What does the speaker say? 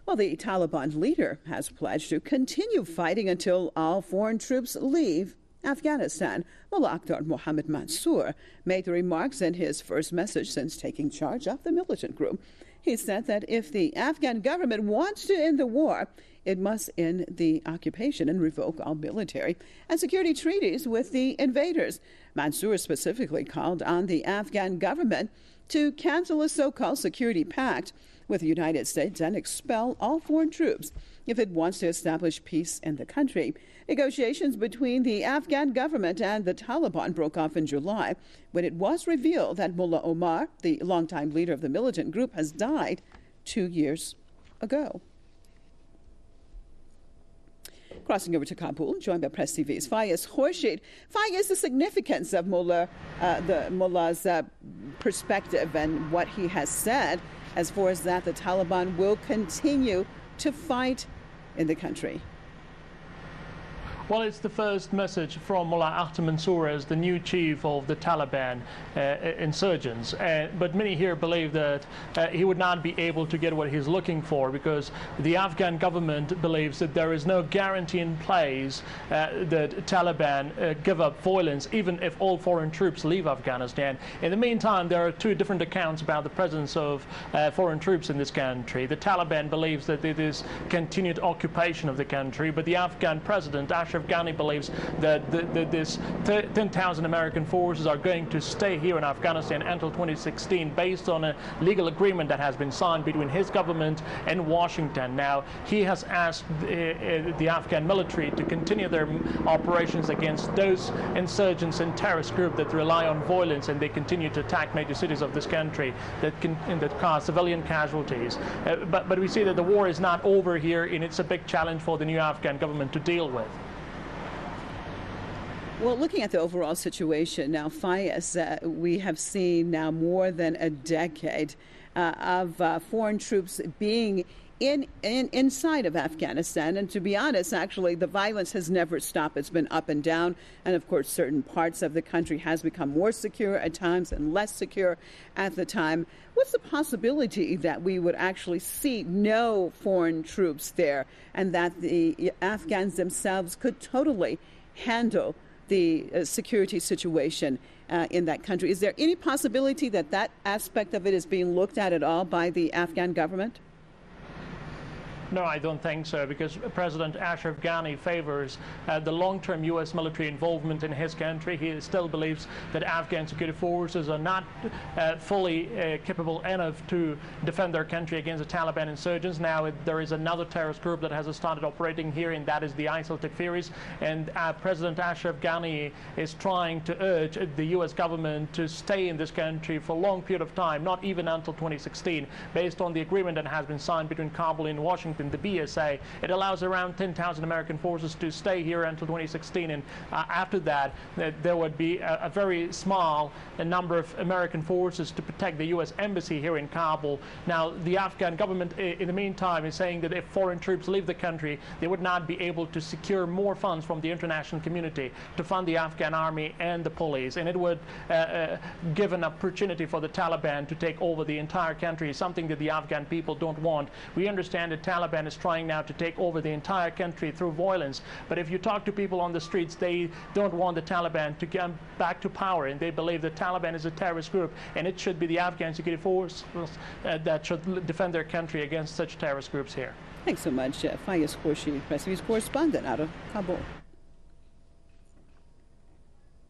Well, the Taliban leader has pledged to continue fighting until all foreign troops leave Afghanistan. Mullah Akhtar Mohammed Mansour made the remarks in his first message since taking charge of the militant group. He said that if the Afghan government wants to end the war, it must end the occupation and revoke all military and security treaties with the invaders. Mansour specifically called on the Afghan government to cancel a so-called security pact with the United States and expel all foreign troops if it wants to establish peace in the country. Negotiations between the Afghan government and the Taliban broke off in July when it was revealed that Mullah Omar, the longtime leader of the militant group, has died 2 years ago. Crossing over to Kabul, joined by Press TV's Fayez Khurshid. Fayez, the significance of Mullah's perspective and what he has said as far as that the Taliban will continue to fight in the country. Well, it's the first message from Mullah Akhtar Mansour as the new chief of the Taliban insurgents. But many here believe that he would not be able to get what he's looking for because the Afghan government believes that there is no guarantee in place that Taliban give up violence even if all foreign troops leave Afghanistan. In the meantime, there are two different accounts about the presence of foreign troops in this country. The Taliban believes that it is continued occupation of the country, but the Afghan president, Ashraf Ghani, believes that this 10,000 American forces are going to stay here in Afghanistan until 2016 based on a legal agreement that has been signed between his government and Washington. Now, he has asked the Afghan military to continue their operations against those insurgents and terrorist groups that rely on violence, and they continue to attack major cities of this country that cause civilian casualties. But we see that the war is not over here, and it's a big challenge for the new Afghan government to deal with. Well, looking at the overall situation now, Fayez, we have seen now more than a decade of foreign troops being inside of Afghanistan. And to be honest, actually, the violence has never stopped. It's been up and down. And of course, certain parts of the country has become more secure at times and less secure at the time. What's the possibility that we would actually see no foreign troops there and that the Afghans themselves could totally handle the security situation in that country? Is there any possibility that that aspect of it is being looked at all by the Afghan government? No, I don't think so, because President Ashraf Ghani favors the long-term U.S. military involvement in his country. He still believes that Afghan security forces are not fully capable enough to defend their country against the Taliban insurgents. Now, there is another terrorist group that has started operating here, and that is the ISIL Takfiris. And President Ashraf Ghani is trying to urge the U.S. government to stay in this country for a long period of time, not even until 2016, based on the agreement that has been signed between Kabul and Washington. The BSA, it allows around 10,000 American forces to stay here until 2016, and after that, there would be a very small number of American forces to protect the U.S. embassy here in Kabul. Now, the Afghan government, in the meantime, is saying that if foreign troops leave the country, they would not be able to secure more funds from the international community to fund the Afghan army and the police, and it would give an opportunity for the Taliban to take over the entire country, something that the Afghan people don't want. We understand that Taliban is trying now to take over the entire country through violence. But if you talk to people on the streets, they don't want the Taliban to come back to power, and they believe the Taliban is a terrorist group, and it should be the Afghan security forces that should defend their country against such terrorist groups here. Thanks so much, Fayez Khurshid, Press TV's correspondent out of Kabul.